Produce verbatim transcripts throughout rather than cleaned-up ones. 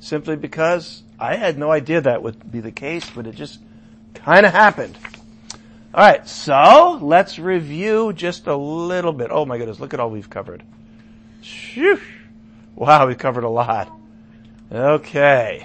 simply because I had no idea that would be the case, but it just kind of happened. All right, so let's review just a little bit. Oh my goodness, look at all we've covered. Phew. Wow, we've covered a lot. Okay.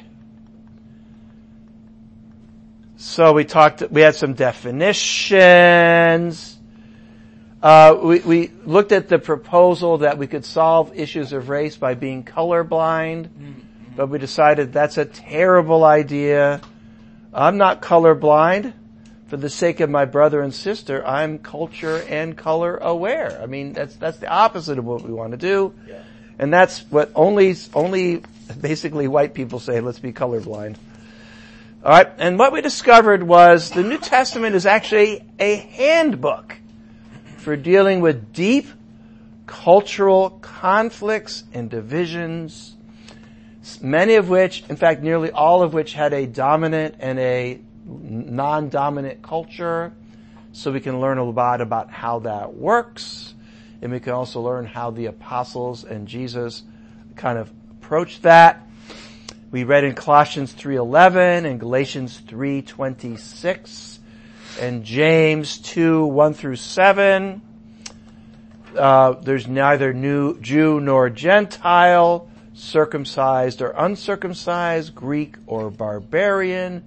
So we talked, we had some definitions. Uh, we, we looked at the proposal that we could solve issues of race by being colorblind, but we decided that's a terrible idea. I'm not colorblind. For the sake of my brother and sister, I'm culture and color aware. I mean, that's, that's the opposite of what we want to do. Yeah. And that's what only, only basically white people say, let's be colorblind. Alright, and what we discovered was the New Testament is actually a handbook for dealing with deep cultural conflicts and divisions, many of which, in fact nearly all of which had a dominant and a non-dominant culture, so we can learn a lot about how that works, and we can also learn how the apostles and Jesus kind of approached that. We read in Colossians three eleven and Galatians three twenty-six and James two one through seven. Uh, there's neither new Jew nor Gentile, circumcised or uncircumcised, Greek or barbarian,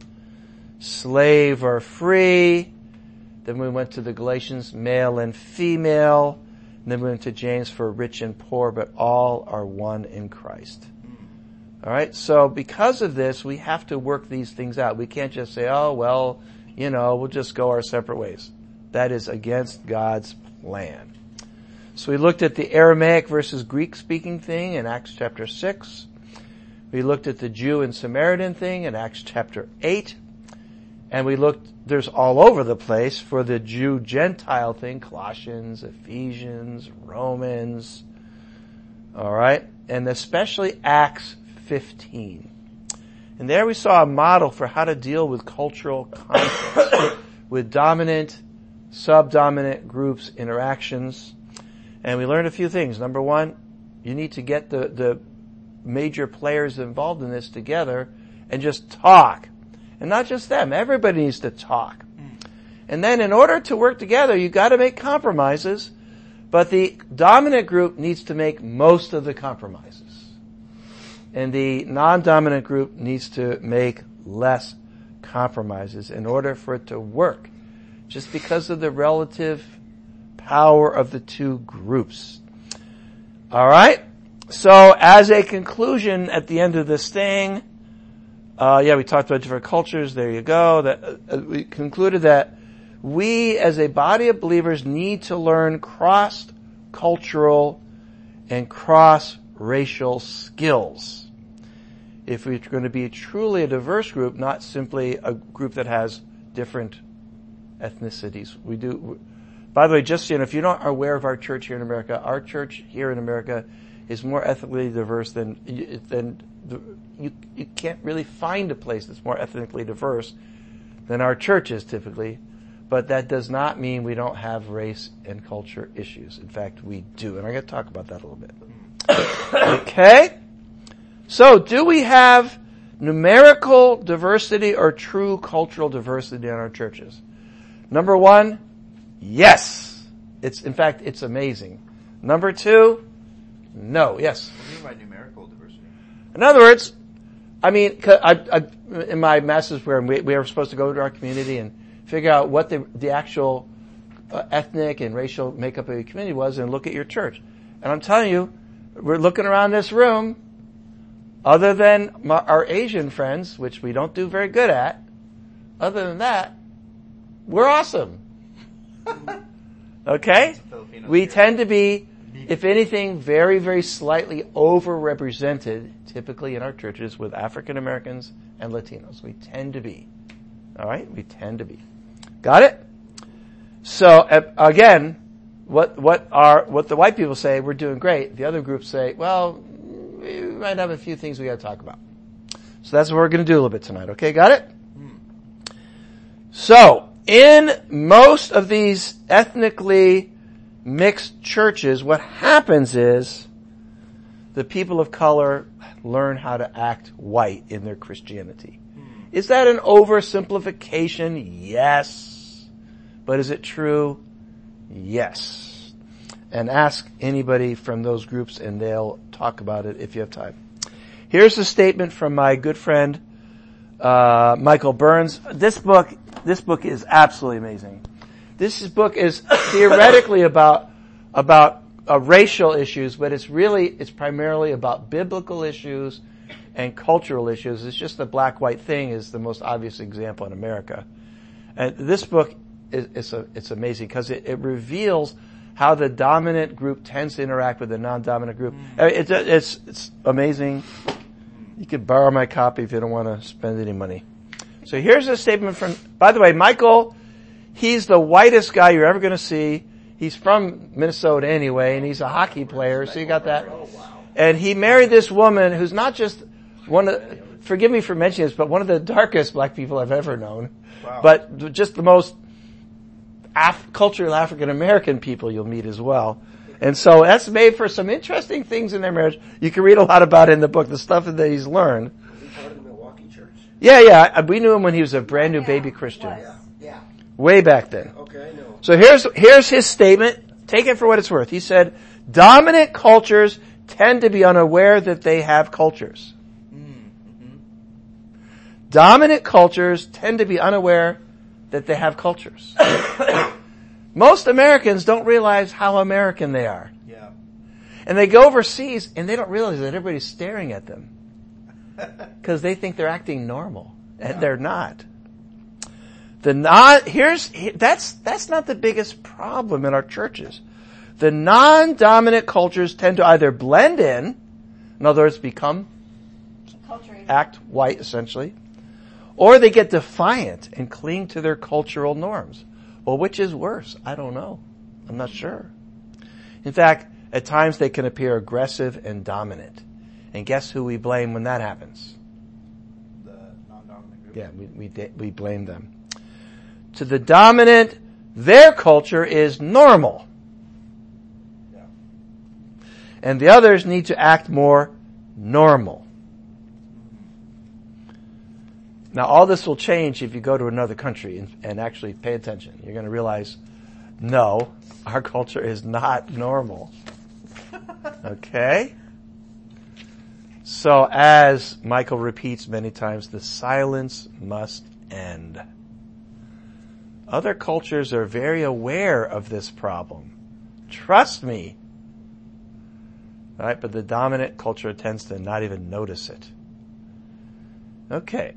slave or free. Then we went to the Galatians, male and female. And then we went to James for rich and poor, but all are one in Christ. Alright, so because of this, we have to work these things out. We can't just say, oh, well, you know, we'll just go our separate ways. That is against God's plan. So we looked at the Aramaic versus Greek speaking thing in Acts chapter six. We looked at the Jew and Samaritan thing in Acts chapter eight. And we looked, there's all over the place for the Jew-Gentile thing, Colossians, Ephesians, Romans, alright, and especially Acts fifteen. And there we saw a model for how to deal with cultural conflict, with dominant, subdominant groups, interactions. And we learned a few things. Number one, you need to get the, the major players involved in this together and just talk. And not just them, everybody needs to talk. And then in order to work together, you've got to make compromises, but the dominant group needs to make most of the compromises. And the non-dominant group needs to make less compromises in order for it to work, just because of the relative power of the two groups. Alright? So as a conclusion at the end of this thing, Uh, yeah, we talked about different cultures. There you go. That uh, we concluded that we, as a body of believers, need to learn cross-cultural and cross-racial skills if we're going to be truly a diverse group, not simply a group that has different ethnicities. We do. By the way, just so you know, if you're not aware of our church here in America, our church here in America is more ethnically diverse than than. The, You, you can't really find a place that's more ethnically diverse than our church is typically, but that does not mean we don't have race and culture issues. In fact, we do, and I'm going to talk about that a little bit. Okay? So, do we have numerical diversity or true cultural diversity in our churches? Number one, yes. It's, in fact, it's amazing. Number two, no. Yes? What do you mean by numerical diversity? In other words, I mean, I, I, in my master's program, we, we were supposed to go to our community and figure out what the, the actual uh, ethnic and racial makeup of the community was and look at your church. And I'm telling you, we're looking around this room, other than my, our Asian friends, which we don't do very good at, other than that, we're awesome. Okay? We tend to be, if anything, very, very slightly overrepresented, typically in our churches, with African Americans and Latinos. We tend to be. Alright? We tend to be. Got it? So, uh, again, what, what are, what the white people say, we're doing great. The other groups say, well, we might have a few things we gotta talk about. So that's what we're gonna do a little bit tonight. Okay, got it? So, in most of these ethnically mixed churches, what happens is the people of color learn how to act white in their Christianity. Is that an oversimplification? Yes. But is it true? Yes. And ask anybody from those groups and they'll talk about it if you have time. Here's a statement from my good friend, uh, Michael Burns. This book, this book is absolutely amazing. This book is theoretically about, about uh, racial issues, but it's really, it's primarily about biblical issues and cultural issues. It's just the black-white thing is the most obvious example in America. And this book is, is a, it's amazing because it, it reveals how the dominant group tends to interact with the non-dominant group. I mean, it's, it's, it's amazing. You could borrow my copy if you don't want to spend any money. So here's a statement from, by the way, Michael, he's the whitest guy you're ever going to see. He's from Minnesota anyway, and he's a hockey player, so you got that. And he married this woman who's not just one of, forgive me for mentioning this, but one of the darkest black people I've ever known. Wow. But just the most Af- cultural African American people you'll meet as well. And so that's made for some interesting things in their marriage. You can read a lot about it in the book, the stuff that he's learned. Was he part of the Milwaukee church? Yeah, yeah. We knew him when he was a brand new baby Christian. Yeah, yeah. Way back then. Okay, I know. So here's, here's his statement. Take it for what it's worth. He said, dominant cultures tend to be unaware that they have cultures. Mm-hmm. Dominant cultures tend to be unaware that they have cultures. Most Americans don't realize how American they are. Yeah. And they go overseas and they don't realize that everybody's staring at them. Because they think they're acting normal. And yeah. They're not. The non, here's, that's, that's not the biggest problem in our churches. The non-dominant cultures tend to either blend in, in other words, become, act white essentially, or they get defiant and cling to their cultural norms. Well, which is worse? I don't know. I'm not sure. In fact, at times they can appear aggressive and dominant. And guess who we blame when that happens? The non-dominant group. Yeah, we, we, we blame them. To the dominant, their culture is normal. Yeah. And the others need to act more normal. Now, all this will change if you go to another country and, and actually pay attention. You're going to realize, no, our culture is not normal. Okay? So, as Michael repeats many times, the silence must end. Other cultures are very aware of this problem. Trust me. All right, but the dominant culture tends to not even notice it. Okay.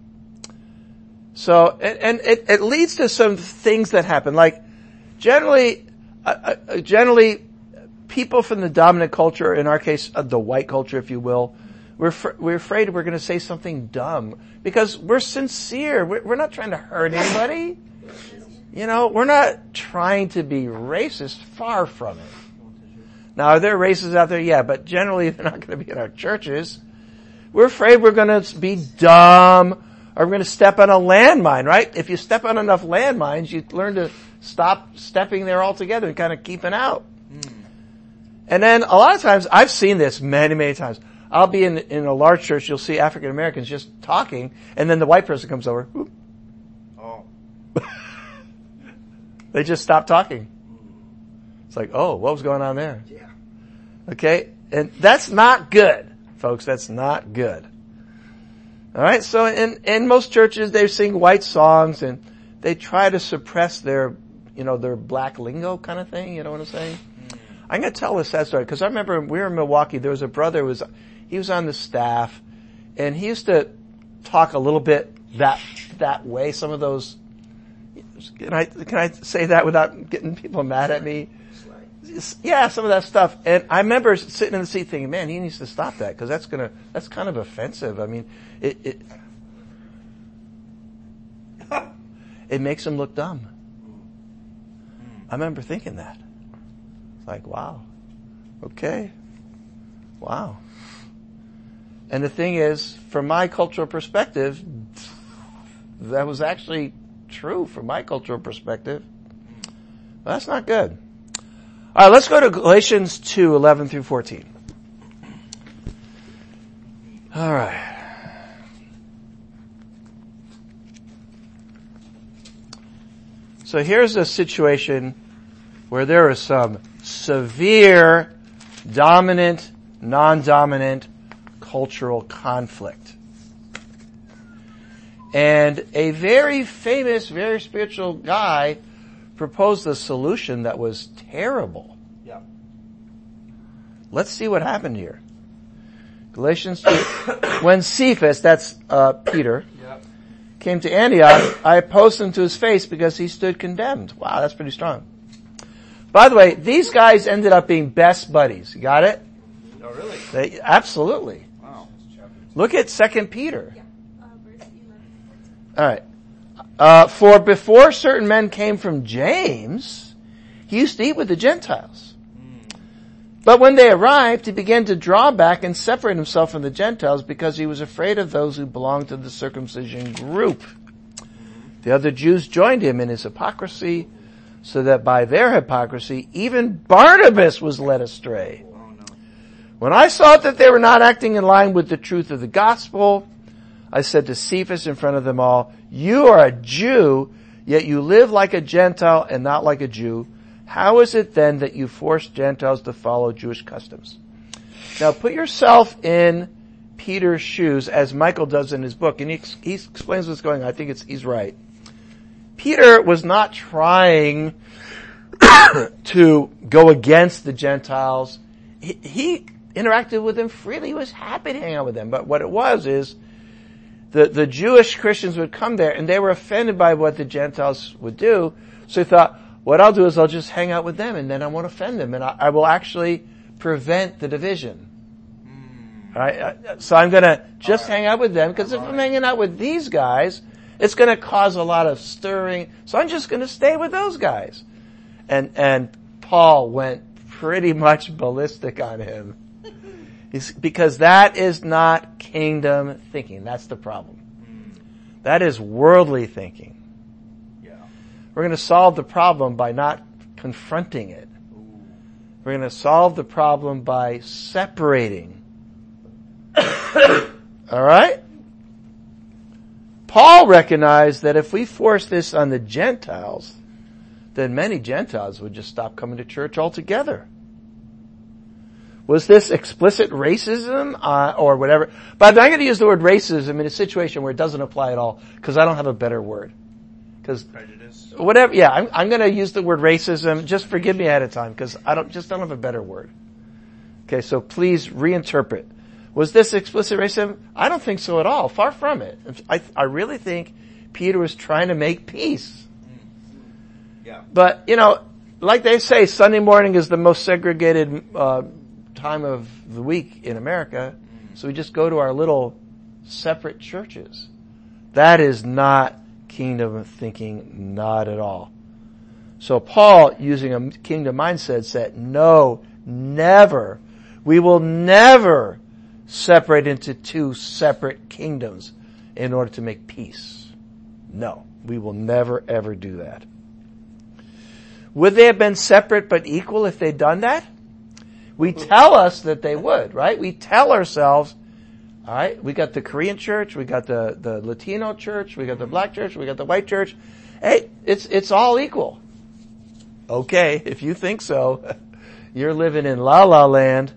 So, and, and it, it leads to some things that happen. Like, generally, uh, uh, generally, people from the dominant culture, in our case, uh, the white culture, if you will, we're fr- we're afraid we're going to say something dumb because we're sincere. We're, we're not trying to hurt anybody. You know, we're not trying to be racist. Far from it. Now, are there racists out there? Yeah, but generally, they're not going to be in our churches. We're afraid we're going to be dumb. Or we're going to step on a landmine, right? If you step on enough landmines, you learn to stop stepping there altogether and kind of keeping out. Mm. And then a lot of times, I've seen this many, many times. I'll be in, in a large church, you'll see African Americans just talking, and then the white person comes over. Whoop. Oh. They just stop talking. It's like, oh, what was going on there? Yeah. Okay? And that's not good, folks. That's not good. All right, so in, in most churches, they sing white songs and they try to suppress their, you know, their black lingo kind of thing. You know what I'm saying? Mm. I'm going to tell a sad story because I remember we were in Milwaukee. There was a brother who was, he was on the staff and he used to talk a little bit that, that way. Some of those, can I, can I say that without getting people mad at me? Yeah, some of that stuff. And I remember sitting in the seat thinking, man, he needs to stop that because that's gonna, that's kind of offensive. I mean, it, it, it makes him look dumb. I remember thinking that. It's like, wow. Okay. Wow. And the thing is, from my cultural perspective, that was actually true from my cultural perspective. Well, that's not good. All right, let's go to Galatians two, eleven through fourteen. All right. So here's a situation where there is some severe dominant, non-dominant cultural conflict. And a very famous, very spiritual guy proposed a solution that was terrible. Yeah. Let's see what happened here. Galatians two. When Cephas, that's uh, Peter, Yeah. came to Antioch, I opposed him to his face because he stood condemned. Wow, that's pretty strong. By the way, these guys ended up being best buddies. You got it? Oh, really? They, absolutely. Wow. Look at Second Peter. Yeah. Uh, verse eleven. All right. Uh, for before certain men came from James, he used to eat with the Gentiles. But when they arrived, he began to draw back and separate himself from the Gentiles because he was afraid of those who belonged to the circumcision group. The other Jews joined him in his hypocrisy, so that by their hypocrisy, even Barnabas was led astray. Oh, no. When I saw that they were not acting in line with the truth of the gospel, I said to Cephas in front of them all, you are a Jew, yet you live like a Gentile and not like a Jew. How is it then that you force Gentiles to follow Jewish customs? Now put yourself in Peter's shoes, as Michael does in his book, and he, he explains what's going on. I think it's, he's right. Peter was not trying to go against the Gentiles. He, he interacted with them freely. He was happy to hang out with them. But what it was is the, the Jewish Christians would come there and they were offended by what the Gentiles would do. So he thought, what I'll do is I'll just hang out with them and then I won't offend them and I, I will actually prevent the division. Mm. All right? So I'm gonna just right. hang out with them because if I'm hanging out with these guys, it's gonna cause a lot of stirring. So I'm just gonna stay with those guys. And, and Paul went pretty much ballistic on him. He's, because that is not kingdom thinking. That's the problem. Mm. That is worldly thinking. We're going to solve the problem by not confronting it. We're going to solve the problem by separating. All right? Paul recognized that if we force this on the Gentiles, then many Gentiles would just stop coming to church altogether. Was this explicit racism uh, or whatever? But I'm going to use the word racism in a situation where it doesn't apply at all because I don't have a better word. Because prejudice. Whatever, yeah, I'm, I'm going to use the word racism. Just forgive me ahead of time because I don't just don't have a better word. Okay, so please reinterpret. Was this explicit racism? I don't think so at all. Far from it. I I really think Peter was trying to make peace. Yeah. But you know, like they say, Sunday morning is the most segregated uh, time of the week in America. So we just go to our little separate churches. That is not kingdom thinking, not at all. So Paul, using a kingdom mindset, said, no, never. We will never separate into two separate kingdoms in order to make peace. No, we will never ever do that. Would they have been separate but equal if they'd done that? We tell us that they would, right? We tell ourselves, all right, we got the Korean church, we got the, the Latino church, we got the black church, we got the white church. Hey, it's, it's all equal. Okay, if you think so, you're living in la la land.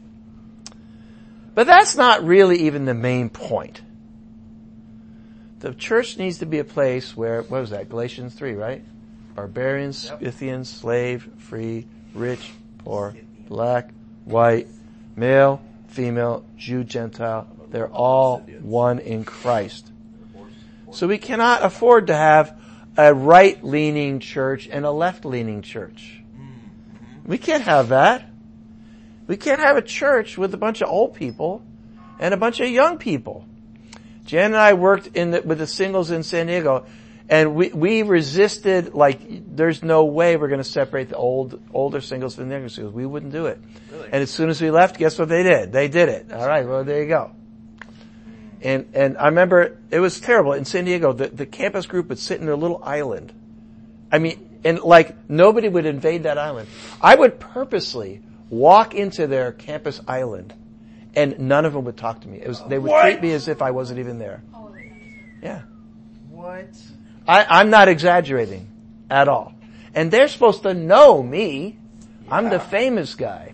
But that's not really even the main point. The church needs to be a place where, what was that, Galatians three, right? Barbarians, yep. Scythians, slave, free, rich, poor, black, white, male, female, Jew, Gentile. They're all one in Christ. So we cannot afford to have a right-leaning church and a left-leaning church. We can't have that. We can't have a church with a bunch of old people and a bunch of young people. Jan and I worked in the, with the singles in San Diego, and we, we resisted, like, there's no way we're going to separate the old, older singles from the younger singles. We wouldn't do it. Really? And as soon as we left, guess what they did? They did it. All right, well, there you go. And, and I remember it was terrible in San Diego. The, the campus group would sit in their little island. I mean, and like nobody would invade that island. I would purposely walk into their campus island And none of them would talk to me. It was, they would What? treat me as if I wasn't even there. Yeah. What? I, I'm not exaggerating at all. And they're supposed to know me. Yeah. I'm the famous guy.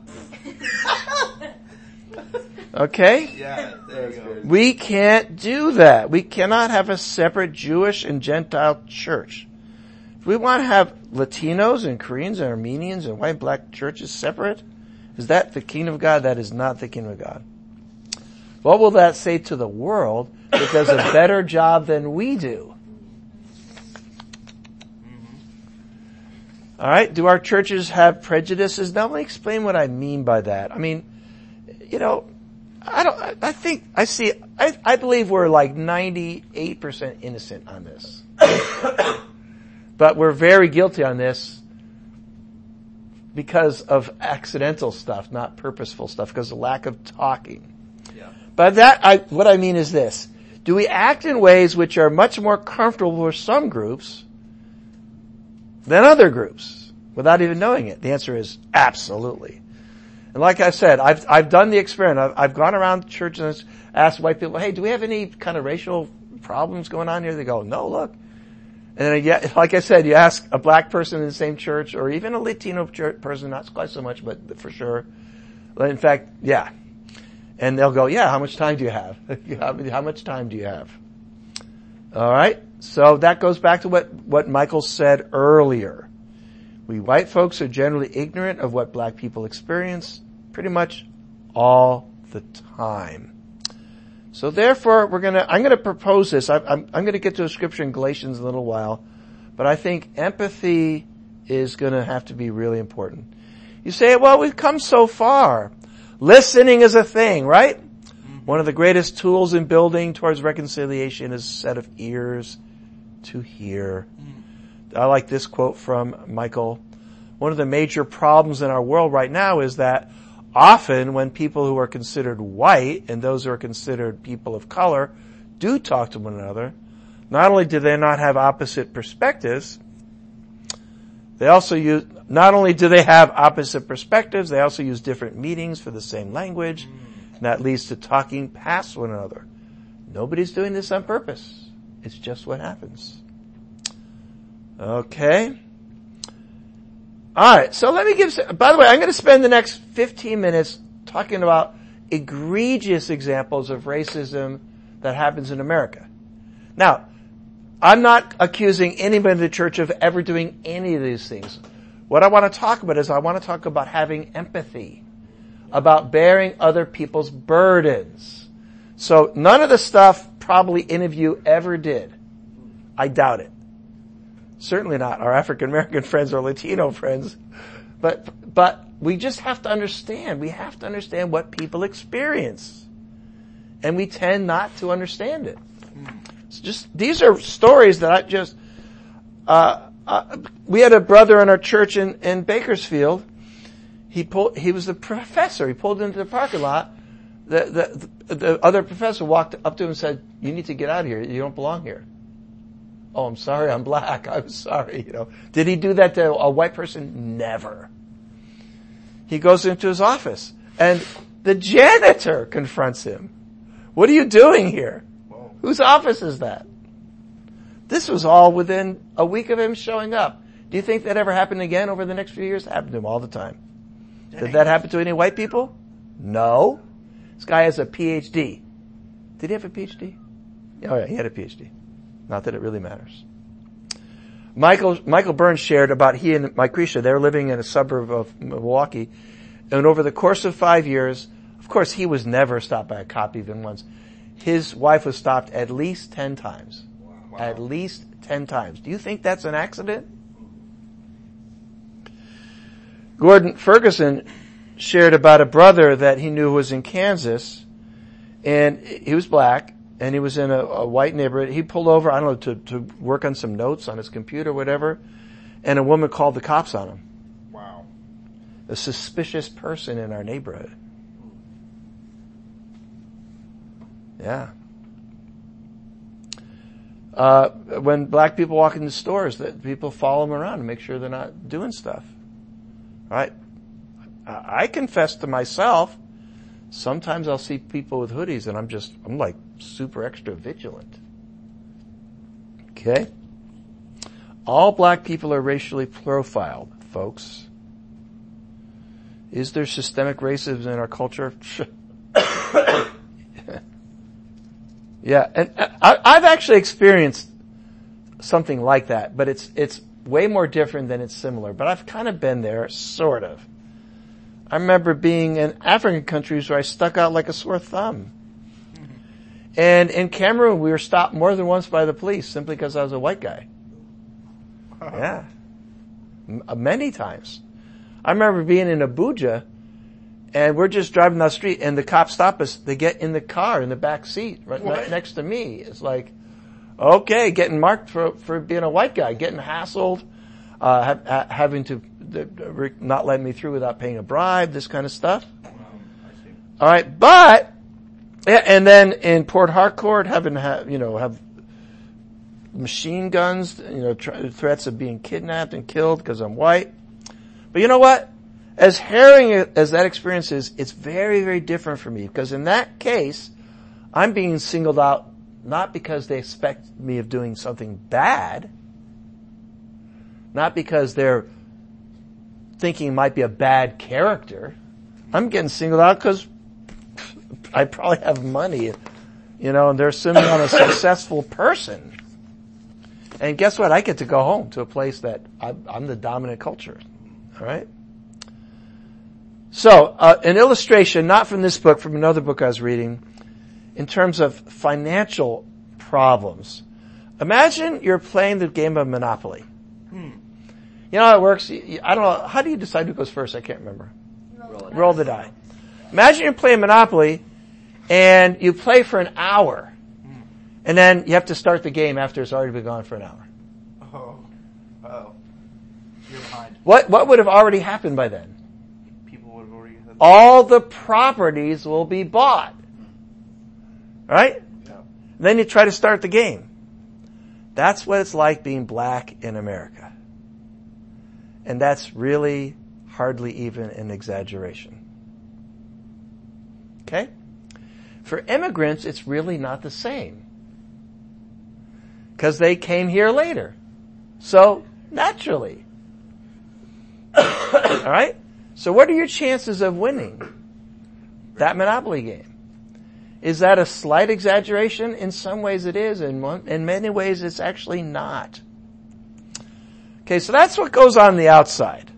Okay? Yeah, there you go. We can't do that. We cannot have a separate Jewish and Gentile church. If we want to have Latinos and Koreans and Armenians and white and black churches separate, is that the kingdom of God? That is not the kingdom of God. What will that say to the world that does a better job than we do? All right. Do our churches have prejudices? Now let me explain what I mean by that. I mean, you know, I don't, I think, I see, I, I believe we're like ninety-eight percent innocent on this. But we're very guilty on this because of accidental stuff, not purposeful stuff, because of lack of talking. Yeah. But that, I, what I mean is this. Do we act in ways which are much more comfortable for some groups than other groups without even knowing it? The answer is absolutely. And like I said, I've, I've done the experiment. I've, I've gone around churches and asked white people, hey, do we have any kind of racial problems going on here? They go, no, look. And then, like I said, you ask a black person in the same church or even a Latino church person, not quite so much, but for sure. In fact, yeah. And they'll go, yeah, how much time do you have? How much time do you have? All right. So that goes back to what, what Michael said earlier. We white folks are generally ignorant of what black people experience pretty much all the time. So therefore, we're gonna, I'm gonna propose this. I, I'm, I'm gonna get to a scripture in Galatians in a little while, but I think empathy is gonna have to be really important. You say, well, we've come so far. Listening is a thing, right? Mm-hmm. One of the greatest tools in building towards reconciliation is a set of ears to hear. Mm-hmm. I like this quote from Michael. One of the major problems in our world right now is that often when people who are considered white and those who are considered people of color do talk to one another, not only do they not have opposite perspectives, they also use, not only do they have opposite perspectives, they also use different meanings for the same language, and that leads to talking past one another. Nobody's doing this on purpose. It's just what happens. Okay. All right, so let me give, by the way, I'm going to spend the next fifteen minutes talking about egregious examples of racism that happens in America. Now, I'm not accusing anybody in the church of ever doing any of these things. What I want to talk about is I want to talk about having empathy, about bearing other people's burdens. So none of the stuff probably any of you ever did. I doubt it. Certainly not our African American friends or Latino friends. But, but we just have to understand. We have to understand what people experience. And we tend not to understand it. It's just, these are stories that I just, uh, uh, we had a brother in our church in, in Bakersfield. He pulled, he was the professor. He pulled into the parking lot. The, the, the other professor walked up to him and said, you need to get out of here. You don't belong here. Oh, I'm sorry, I'm black. I'm sorry, you know. Did he do that to a white person? Never. He goes into his office and the janitor confronts him. What are you doing here? Whoa. Whose office is that? This was all within a week of him showing up. Do you think that ever happened again over the next few years? It happened to him all the time. Dang. Did that happen to any white people? No. This guy has a P H D. Did he have a P H D? Oh yeah, he had a P H D. Not that it really matters. Michael, Michael Burns shared about he and Micretia, they were living in a suburb of Milwaukee, and over the course of five years, of course he was never stopped by a cop even once. His wife was stopped at least ten times. Wow. At least ten times. Do you think that's an accident? Gordon Ferguson shared about a brother that he knew was in Kansas, and he was black, and he was in a, a white neighborhood. He pulled over, I don't know, to, to work on some notes on his computer or whatever, and a woman called the cops on him. Wow. A suspicious person in our neighborhood. Yeah. Uh, when black people walk into stores, that people follow them around and make sure they're not doing stuff. Right? I, I confess to myself Sometimes I'll see people with hoodies and I'm just, I'm like super extra vigilant. Okay? All black people are racially profiled, folks. Is there systemic racism in our culture? Yeah, and I, I've actually experienced something like that, but it's it's way more different than it's similar. But I've kind of been there, sort of. I remember being in African countries where I stuck out like a sore thumb. Mm-hmm. And in Cameroon, we were stopped more than once by the police simply because I was a white guy. Uh-huh. Yeah. M- many times. I remember being in Abuja, and we're just driving down the street, and the cops stop us. They get in the car, in the back seat, right, right next to me. It's like, okay, getting marked for for being a white guy, getting hassled, uh, ha- ha- having to uh, not let me through without paying a bribe, this kind of stuff. Wow, I see. All right, but yeah, and then in Port Harcourt, having ha- you know have machine guns, you know, tr- threats of being kidnapped and killed because I'm white. But you know what? As harrowing as that experience is, it's very, very different for me, because in that case, I'm being singled out not because they expect me of doing something bad, not because they're thinking it might be a bad character. I'm getting singled out because I probably have money, you know, and they're assuming I'm a successful person. And guess what? I get to go home to a place that I'm, I'm the dominant culture. All right? So, uh, an illustration, not from this book, from another book I was reading, in terms of financial problems. Imagine you're playing the game of Monopoly. Hmm. You know how it works? I don't know. How do you decide who goes first? I can't remember. Roll, Roll the die. Imagine you're playing Monopoly, and you play for an hour. Hmm. And then you have to start the game after it's already been gone for an hour. Oh. Oh. You're behind. What, what would have already happened by then? All All the properties will be bought. Right? Yeah. Then you try to start the game. That's what it's like being black in America. And that's really hardly even an exaggeration. Okay? For immigrants, it's really not the same. Because they came here later. So, naturally. All right? So what are your chances of winning that Monopoly game? Is that a slight exaggeration? In some ways it is. In, one, in many ways it's actually not. Okay, so that's what goes on the outside.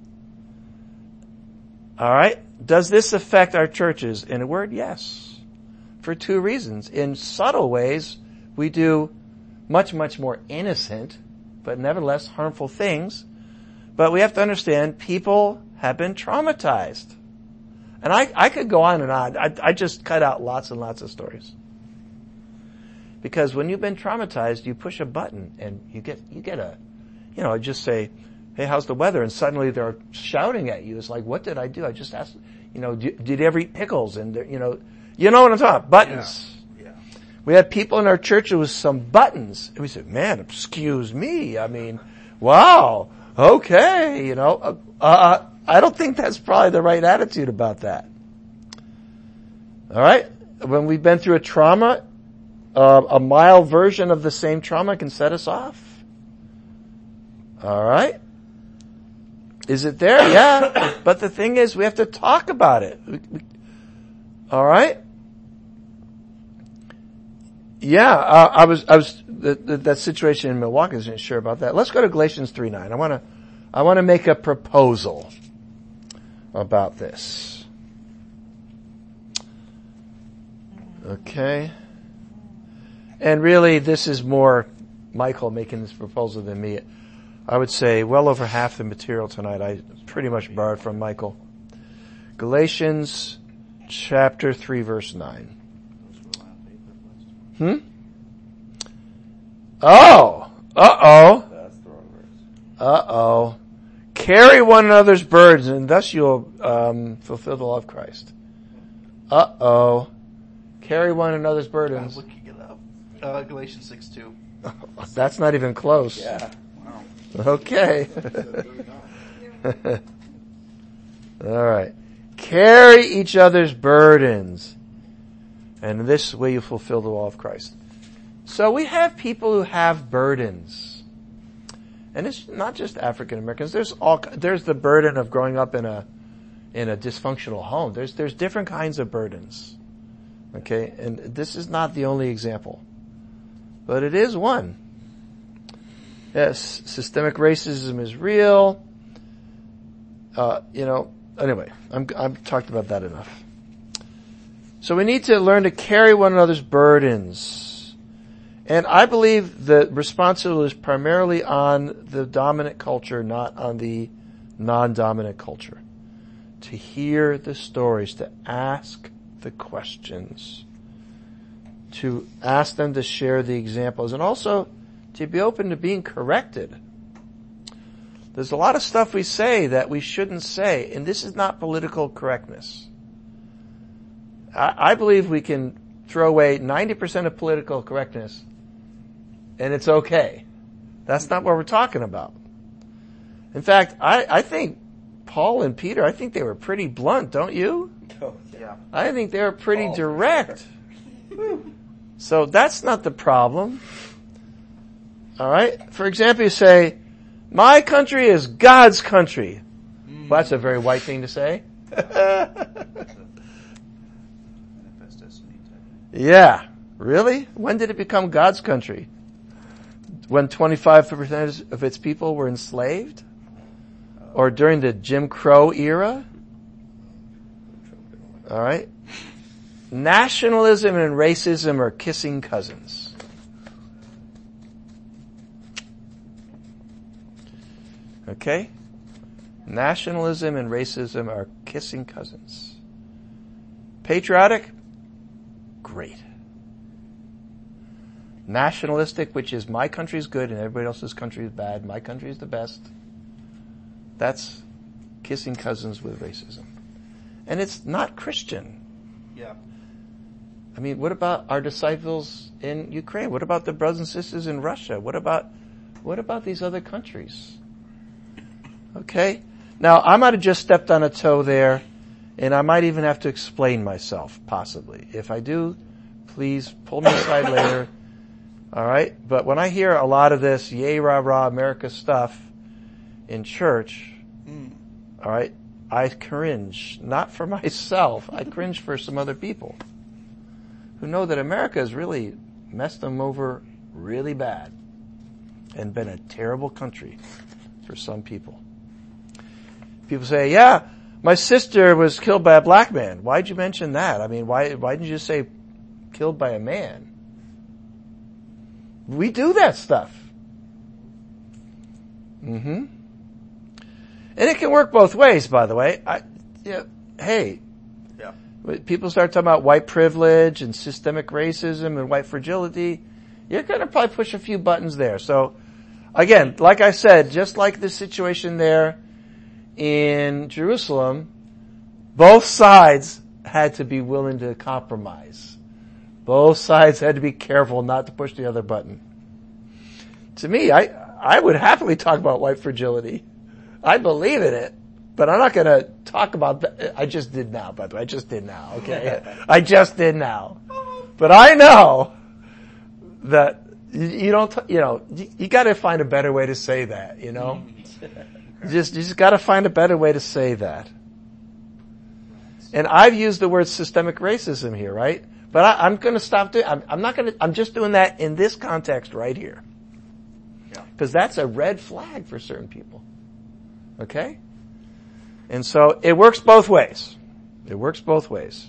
All right? Does this affect our churches? In a word, yes. For two reasons. In subtle ways, we do much, much more innocent, but nevertheless harmful things. But we have to understand people have been traumatized. And I, I could go on and on. I, I just cut out lots and lots of stories. Because when you've been traumatized, you push a button and you get, you get a, you know, just say, hey, how's the weather? And suddenly they're shouting at you. It's like, what did I do? I just asked, you know, did, did you ever eat pickles? And, you know, you know what I'm talking about. Buttons. Yeah. Yeah. We had people in our church with some buttons. And we said, man, excuse me. I mean, wow. Okay. You know, uh, uh I don't think that's probably the right attitude about that. All right? When we've been through a trauma, uh, a mild version of the same trauma can set us off. All right? Is it there? Yeah. But the thing is, we have to talk about it. All right? Yeah, uh, I was, I was, the, the, that situation in Milwaukee, I wasn't sure about that. Let's go to Galatians three nine. I want to, I want to make a proposal about this. Okay. And really, this is more Michael making this proposal than me. I would say well over half the material tonight I pretty much borrowed from Michael. Galatians chapter three verse nine. Hmm? Oh! Uh-oh! That's the wrong verse. Uh-oh. Carry one another's burdens, and thus you'll um, fulfill the law of Christ. Uh-oh. Carry one another's burdens. I'm looking it up. Uh, Galatians six two. That's not even close. Yeah. Wow. Okay. All right. Carry each other's burdens. And in this way you fulfill the law of Christ. So we have people who have burdens. And it's not just African Americans. There's all, there's the burden of growing up in a, in a dysfunctional home. There's, there's different kinds of burdens. Okay? And this is not the only example. But it is one. Yes, systemic racism is real. Uh, you know, anyway, I'm, I've talked about that enough. So we need to learn to carry one another's burdens. And I believe the responsibility is primarily on the dominant culture, not on the non-dominant culture. To hear the stories, to ask the questions, to ask them to share the examples, and also to be open to being corrected. There's a lot of stuff we say that we shouldn't say, and this is not political correctness. I, I believe we can throw away ninety percent of political correctness, and it's okay. That's not what we're talking about. In fact, I, I think Paul and Peter, I think they were pretty blunt, don't you? Oh, yeah. I think they were pretty Paul, direct. So that's not the problem. All right? For example, you say, my country is God's country. Mm. Well, that's a very white thing to say. Yeah. Really? When did it become God's country? When twenty-five percent of its people were enslaved? Or during the Jim Crow era? All right? Nationalism and racism are kissing cousins. Okay? Nationalism and racism are kissing cousins. Patriotic? Great. Nationalistic, which is my country's good and everybody else's country is bad, my country is the best. That's kissing cousins with racism. And it's not Christian. Yeah. I mean, what about our disciples in Ukraine? What about the brothers and sisters in Russia? What about, what about these other countries? Okay? Now, I might have just stepped on a toe there, and I might even have to explain myself, possibly. If I do, please pull me aside later. All right? But when I hear a lot of this yay, rah, rah, America stuff in church, mm. all right, I cringe. Not for myself. I cringe for some other people who know that America has really messed them over really bad and been a terrible country for some people. People say, yeah, my sister was killed by a black man. Why'd you mention that? I mean, why, why didn't you just say killed by a man? We do that stuff. Mm-hmm. And it can work both ways, by the way. I, you know, hey, yeah. People start talking about white privilege and systemic racism and white fragility. You're going to probably push a few buttons there. So, again, like I said, just like the situation there in Jerusalem, both sides had to be willing to compromise. Both sides had to be careful not to push the other button. To me, I, I would happily talk about white fragility. I believe in it, but I'm not going to talk about that. I just did now, by the way. I just did now, okay? I just did now. But I know that you, you don't, you know, you, you got to find a better way to say that, you know? You just, you just got to find a better way to say that. And I've used the word systemic racism here, right? But I, I'm going to stop doing. I'm, I'm not going to. I'm just doing that in this context right here, because that's a red flag for certain people. Okay, and so it works both ways. It works both ways.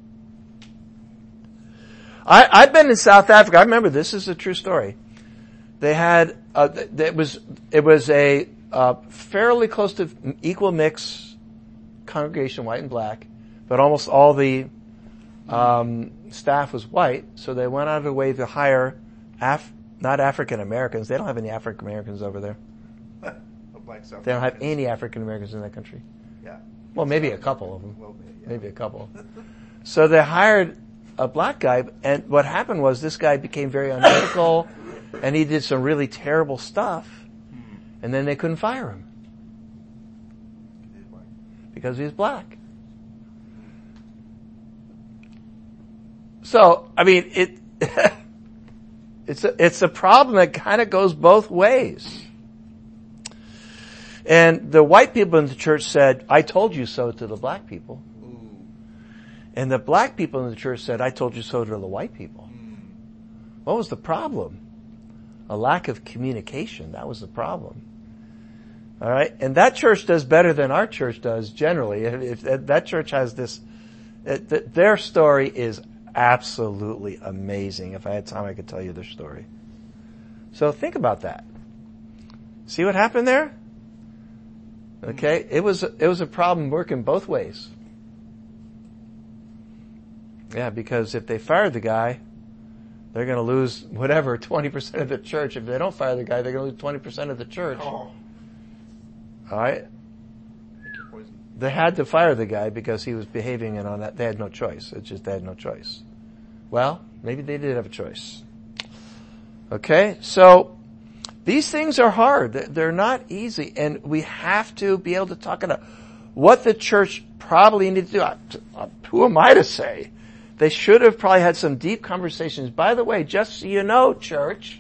I, I've been in South Africa. I remember this is a true story. They had uh, it was it was a uh, fairly close to equal mix congregation, white and black, but almost all the um, staff was white. So they went out of their way to hire Af- not African Americans. They don't have any African Americans over there. Black South they don't have Africans. any African Americans in that country. Yeah. Well, maybe a couple of them. Well, yeah. Maybe a couple. So they hired a black guy, and what happened was this guy became very unethical, and he did some really terrible stuff, and then they couldn't fire him because he was black. So, I mean, it, it's a, it's a problem that kind of goes both ways. And the white people in the church said, I told you so to the black people. Ooh. And the black people in the church said, I told you so to the white people. Mm. What was the problem? A lack of communication. That was the problem. All right? And that church does better than our church does generally. If, if that church has this, it, their story is absolutely amazing. If I had time, I could tell you their story. So think about that. See what happened there? Okay? It was, it was a problem working both ways. Yeah, because if they fired the guy, they're going to lose whatever, twenty percent of the church. If they don't fire the guy, they're going to lose twenty percent of the church. Oh. All right? They had to fire the guy because he was behaving and on that. They had no choice. It's just they had no choice. Well, maybe they did have a choice. Okay? So, these things are hard. They're not easy. And we have to be able to talk about what the church probably needs to do. Who am I to say? They should have probably had some deep conversations. By the way, just so you know, church,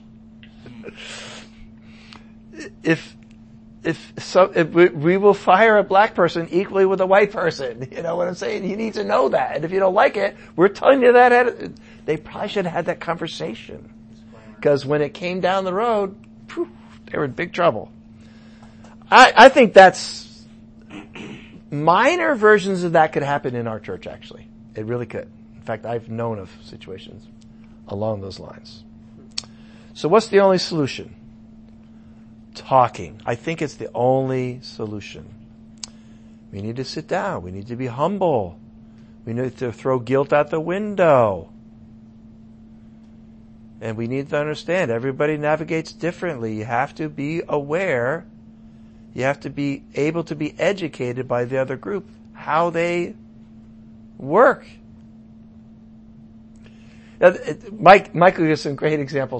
if if so, if we, we will fire a black person equally with a white person. You know what I'm saying? You need to know that. And if you don't like it, we're telling you that. They probably should have had that conversation. Because when it came down the road, whew, they were in big trouble. I, I think that's minor versions of that could happen in our church, actually. It really could. In fact, I've known of situations along those lines. So what's the only solution? Talking. I think it's the only solution. We need to sit down. We need to be humble. We need to throw guilt out the window. And we need to understand everybody navigates differently. You have to be aware. You have to be able to be educated by the other group, how they work. Now, Mike, Michael gives some great examples.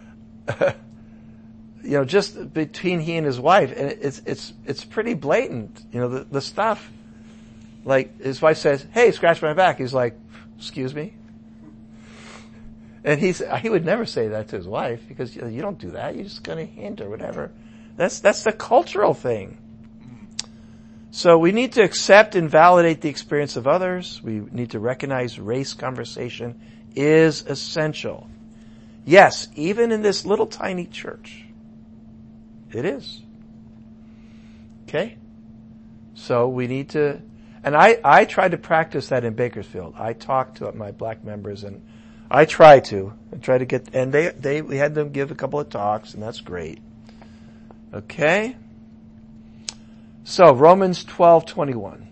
You know, just between he and his wife, and it's, it's, it's pretty blatant. You know, the, the stuff, like his wife says, hey, scratch my back. He's like, excuse me? And he's, he would never say that to his wife because you know, you don't do that. You're just going to hint or whatever. That's, that's the cultural thing. So we need to accept and validate the experience of others. We need to recognize race conversation is essential. Yes, even in this little tiny church. It is. Okay? So we need to, and I, I try to practice that in Bakersfield. I talk to my black members and I try to, I try to get, and they, they, we had them give a couple of talks and that's great. Okay? So, Romans twelve twenty-one.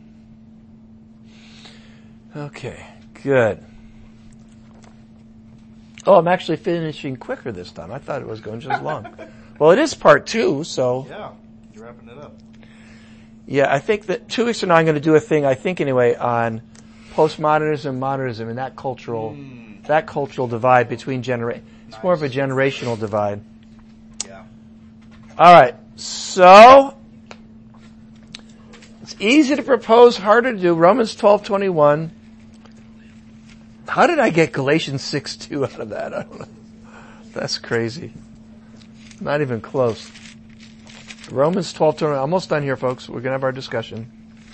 Okay, good. Oh, I'm actually finishing quicker this time. I thought it was going just as long. Well, it is part two, so. Yeah, you're wrapping it up. Yeah, I think that two weeks from now I'm going to do a thing, I think anyway, on postmodernism, modernism, and that cultural, mm. that cultural divide between generations. It's nice. More of a generational divide. Yeah. Alright, so, it's easy to propose, harder to do. Romans twelve twenty-one. How did I get Galatians six two out of that? I don't know. That's crazy. Not even close. Romans twelve twenty-one. Almost done here, folks. We're going to have our discussion.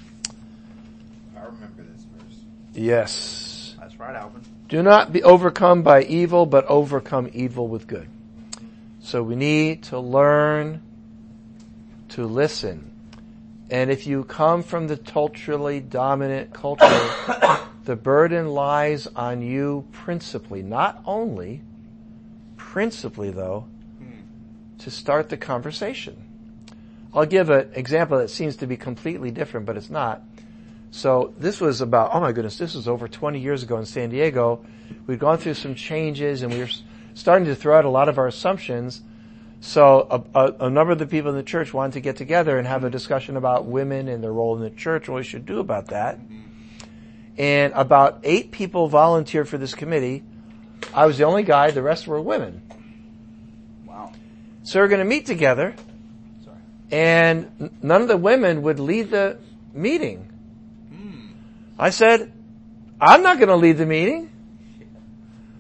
I remember this verse. Yes. That's right, Alvin. Do not be overcome by evil, but overcome evil with good. So we need to learn to listen. And if you come from the culturally dominant culture, the burden lies on you principally, not only, principally though, to start the conversation. I'll give an example that seems to be completely different, but it's not. So this was about, oh my goodness, this was over twenty years ago in San Diego. We'd gone through some changes and we were starting to throw out a lot of our assumptions. So a, a, a number of the people in the church wanted to get together and have a discussion about women and their role in the church and what we should do about that. And about eight people volunteered for this committee. I was the only guy, the rest were women. Wow. So we're going to meet together. Sorry. And none of the women would lead the meeting. Mm. I said, I'm not going to lead the meeting.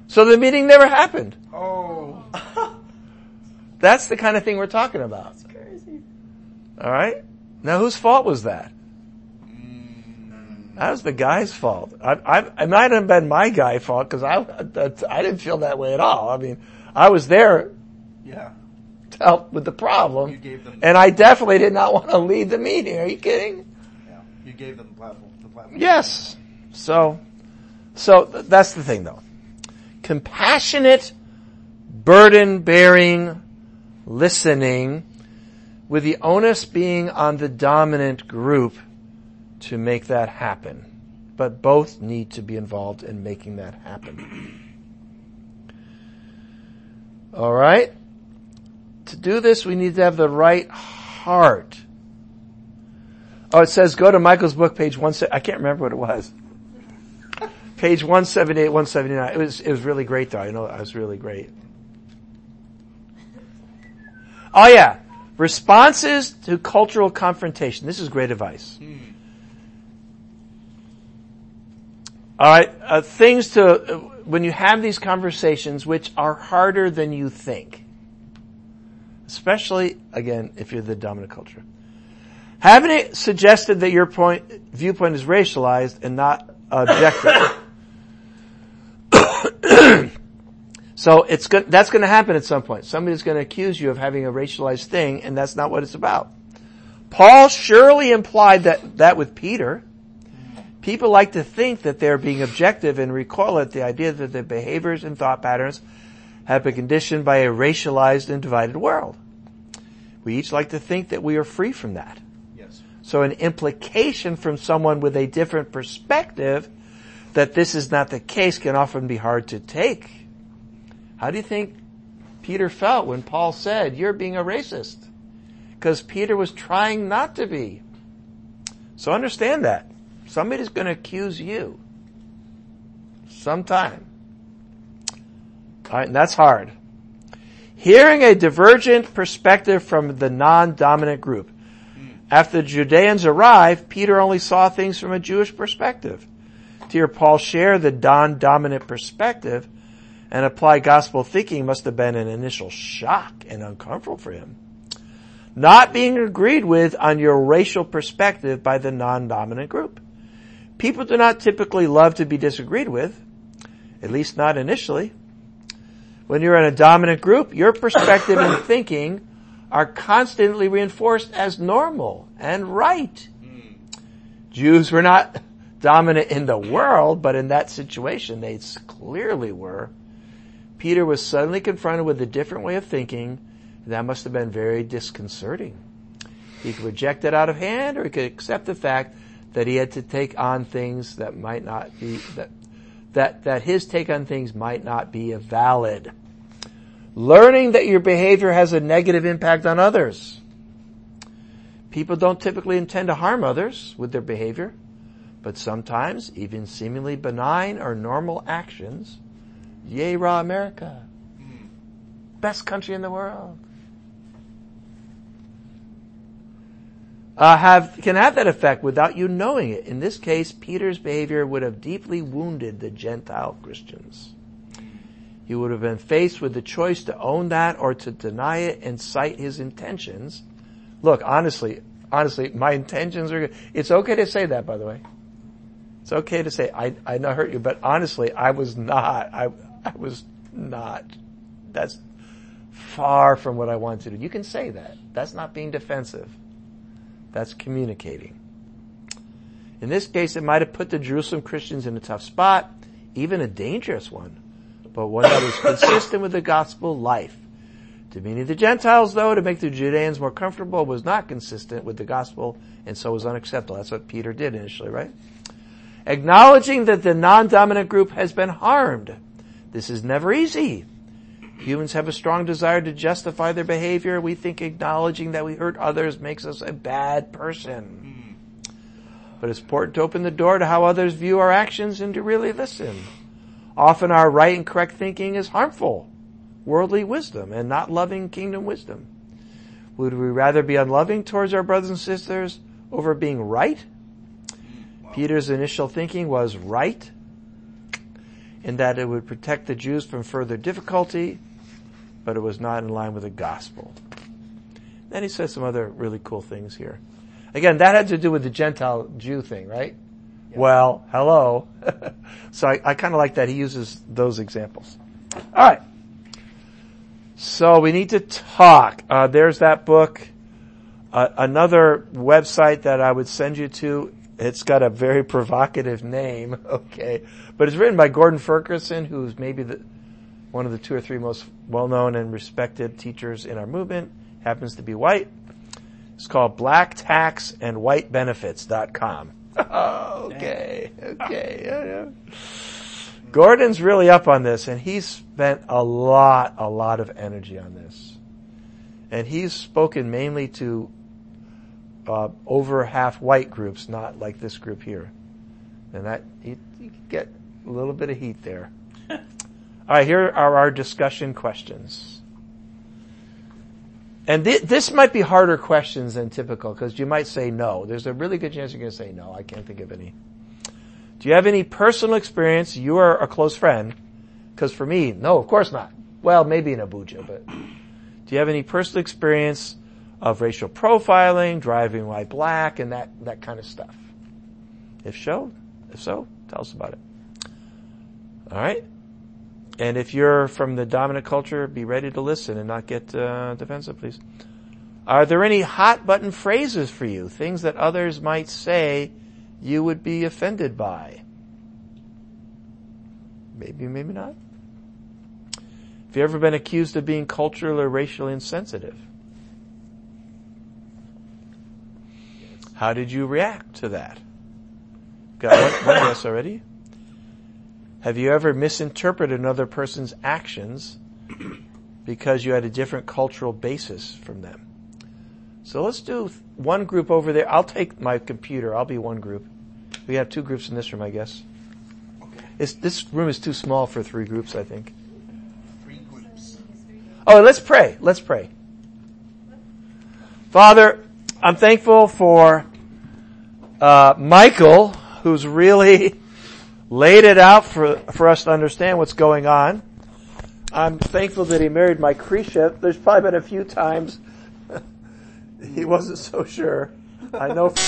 So the meeting never happened. Oh. That's the kind of thing we're talking about. That's crazy. All right? Now whose fault was that? Mm. That was the guy's fault. I, I, it might have been my guy's fault because I, I didn't feel that way at all. I mean, I was there Yeah. to help with the problem. You gave them- And I definitely did not want to lead the meeting. Are you kidding? Yeah. You gave them the platform. The platform. Yes. So, so th- that's the thing though. Compassionate, burden-bearing listening, with the onus being on the dominant group to make that happen. But both need to be involved in making that happen. All right? To do this, we need to have the right heart. Oh, it says go to Michael's book, page one. I can't remember what it was. Page one seventy-eight, one seventy-nine. It was, it was really great though. I know it was really great. Oh yeah. Responses to cultural confrontation. This is great advice. Hmm. All right. Uh, things to, uh, when you have these conversations which are harder than you think. Especially, again, if you're the dominant culture. Having it suggested that your point, viewpoint is racialized and not objective. So it's go- that's going to happen at some point. Somebody's going to accuse you of having a racialized thing, and that's not what it's about. Paul surely implied that, that with Peter. People like to think that they're being objective and recoil at the idea that their behaviors and thought patterns have been conditioned by a racialized and divided world. We each like to think that we are free from that. Yes. So an implication from someone with a different perspective that this is not the case can often be hard to take. How do you think Peter felt when Paul said, you're being a racist? Because Peter was trying not to be. So understand that. Somebody's going to accuse you. Sometime. All right, and that's hard. Hearing a divergent perspective from the non-dominant group. After the Judeans arrived, Peter only saw things from a Jewish perspective. To hear Paul share the non-dominant perspective and apply gospel thinking must have been an initial shock and uncomfortable for him. Not being agreed with on your racial perspective by the non-dominant group. People do not typically love to be disagreed with, at least not initially. When you're in a dominant group, your perspective and thinking are constantly reinforced as normal and right. Mm. Jews were not dominant in the world, but in that situation they clearly were. Peter was suddenly confronted with a different way of thinking. That must have been very disconcerting. He could reject it out of hand, or he could accept the fact that he had to take on things that might not be, that, that, that his take on things might not be valid. Learning that your behavior has a negative impact on others. People don't typically intend to harm others with their behavior, but sometimes even seemingly benign or normal actions, yay, raw America, best country in the world, uh, have can have that effect without you knowing it. In this case, Peter's behavior would have deeply wounded the Gentile Christians. He would have been faced with the choice to own that or to deny it and cite his intentions. Look, honestly, honestly, my intentions are good. It's okay to say that, by the way. It's okay to say, I, I not hurt you, but honestly, I was not, I, I was not. That's far from what I wanted to do. You can say that. That's not being defensive. That's communicating. In this case, it might have put the Jerusalem Christians in a tough spot, even a dangerous one, but one that was consistent with the gospel life. Demeaning the Gentiles, though, to make the Judeans more comfortable was not consistent with the gospel, and so was unacceptable. That's what Peter did initially, right? Acknowledging that the non-dominant group has been harmed. This is never easy. Humans have a strong desire to justify their behavior. We think acknowledging that we hurt others makes us a bad person. But it's important to open the door to how others view our actions and to really listen. Often our right and correct thinking is harmful, worldly wisdom, and not loving kingdom wisdom. Would we rather be unloving towards our brothers and sisters over being right? Wow. Peter's initial thinking was right. in that it would protect the Jews from further difficulty, but it was not in line with the gospel. Then he says some other really cool things here. Again, that had to do with the Gentile Jew thing, right? Yeah. Well, hello. So I, I kind of like that he uses those examples. All right. So we need to talk. Uh, there's that book. Uh, another website that I would send you to, it's got a very provocative name, okay, but it's written by Gordon Ferguson, who's maybe the, one of the two or three most well-known and respected teachers in our movement, happens to be white. It's called black tax and white benefits dot com. okay, okay, yeah, yeah. Gordon's really up on this, and he's spent a lot, a lot of energy on this. And he's spoken mainly to uh, over half white groups, not like this group here. And that, you, you get a little bit of heat there. All right, here are our discussion questions. And th- this might be harder questions than typical, because you might say no. There's a really good chance you're going to say no. I can't think of any. Do you have any personal experience? You are a close friend. Because for me, no, of course not. Well, maybe in Abuja, but do you have any personal experience of racial profiling, driving while black, and that, that kind of stuff? If so, if so, tell us about it. All right. And if you're from the dominant culture, be ready to listen and not get uh, defensive, please. Are there any hot button phrases for you? Things that others might say you would be offended by? Maybe, maybe not. Have you ever been accused of being culturally or racially insensitive? How did you react to that? Got one, one yes already. Have you ever misinterpreted another person's actions because you had a different cultural basis from them? So let's do one group over there. I'll take my computer. I'll be one group. We have two groups in this room, I guess. Okay. It's, this room is too small for three groups, I think. Three groups. Oh, let's pray. Let's pray. Father, I'm thankful for uh, Michael, who's really laid it out for for us to understand what's going on. I'm thankful that he married my Krisha. There's probably been a few times he wasn't so sure. I know.